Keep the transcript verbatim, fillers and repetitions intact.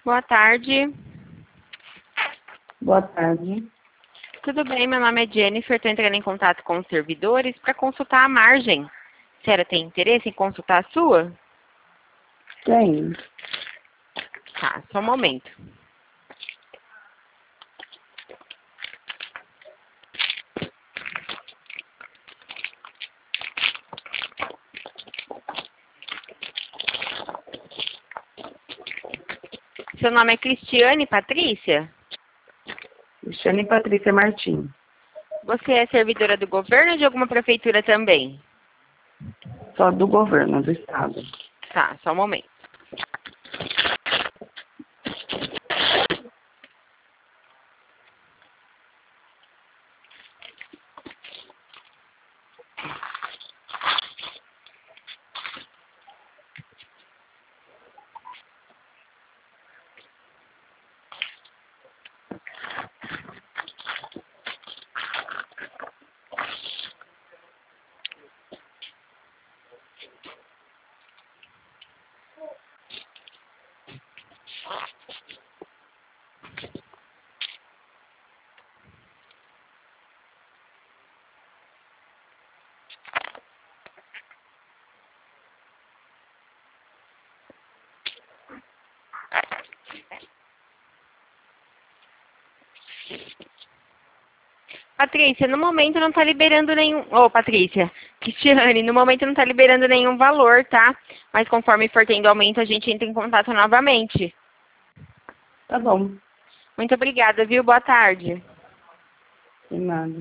Boa tarde. Boa tarde. Tudo bem? Meu nome é Jennifer. Estou entrando em contato com os servidores para consultar a margem. A senhora tem interesse em consultar a sua? Tem. Tá, só um momento. Seu nome é Cristiane Patrícia? Cristiane Patrícia Martins. Você é servidora do governo ou de alguma prefeitura também? Só do governo do estado. Tá, só um momento. Patrícia, no momento não está liberando nenhum... Ô, Patrícia, Cristiane, no momento não está liberando nenhum valor, tá? Mas conforme for tendo aumento, a gente entra em contato novamente. Tá bom. Muito obrigada, viu? Boa tarde. De nada.